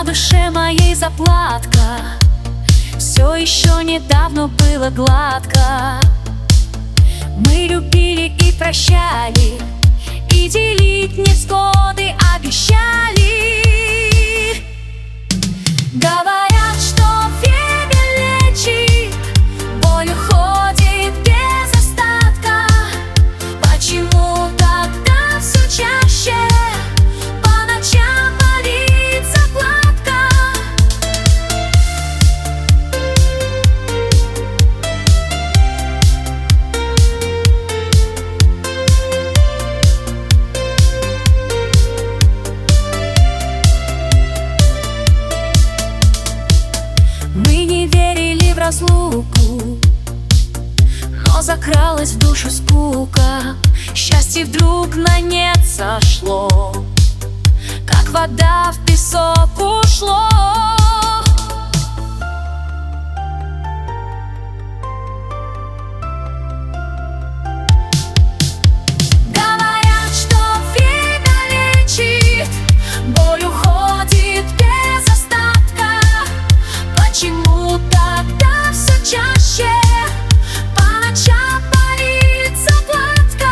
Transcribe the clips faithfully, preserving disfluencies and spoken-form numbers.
душе моей заплатка, все еще недавно было гладко. Мы любили и прощали, и делить невзгоды обещали. Говорят, что время лечит, боль уходит без остатка. Почему тогда все чаще по ночам болит заплатка? Мы не верили в разлуку, но закралась в душу скука. Счастье вдруг на нет сошло, как вода в песок ушло. Говорят, что время лечит, боль уходит без остатка. Почему тогда все чаще по ночам болит заплатка?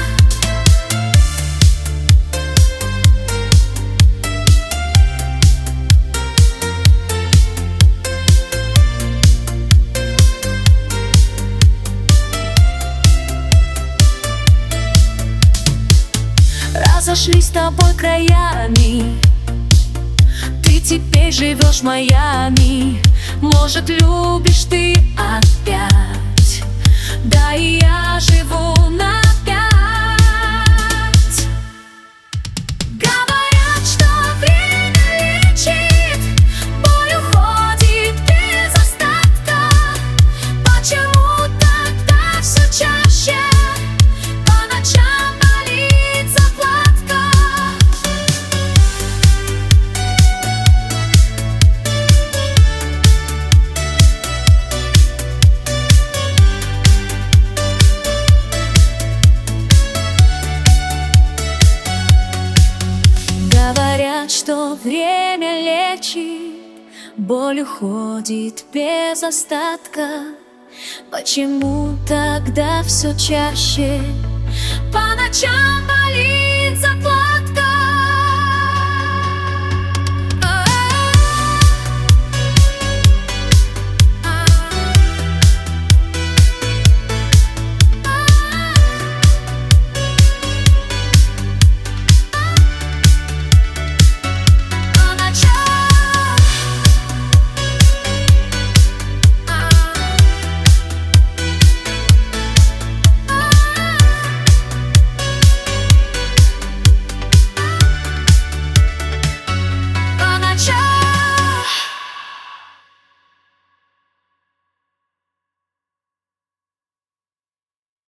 Разошлись с тобой краями, ты теперь живешь в Майами. Может, любишь ты опять, да и я живу на пять. Говорят, что время лечит, боль уходит без остатка. Почему тогда все чаще по ночам болит заплатка? Говорят, что время лечит, боль уходит без остатка. Почему тогда все чаще по ночам